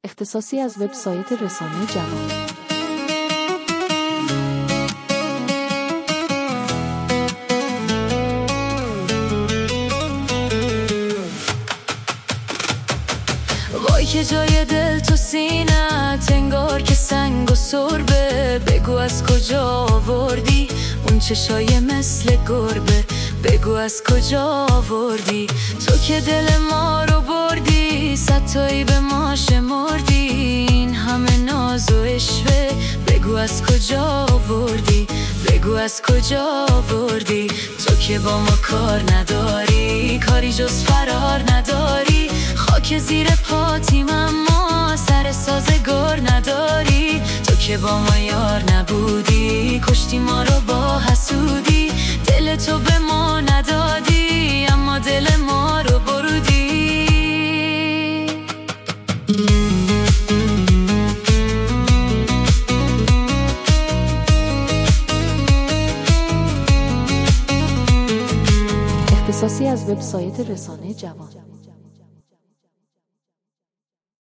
اختصاصی از وبسایت رسانه جوان. وای که جای دل تو سینه‌ت انگار که سنگ و سربه. بگو از کجا آوردی اون چشای مثل گربه. بگو از کجا آوردی تو که دل ما رو بردی. ستایی به ما شمردی این همه ناز و عشوه. بگو از کجا آوردی، بگو از کجا آوردی. تو که با ما کار نداری، کاری جز فرار نداری. خاک زیر پاتیم اما سر سازگار نداری. تو که با ما یار نبودی، کشتی ما رو با حسودی. دل تو به ما ندادی اما دل ما رو برودی. اختصاصی از وبسایت رسانه جوان.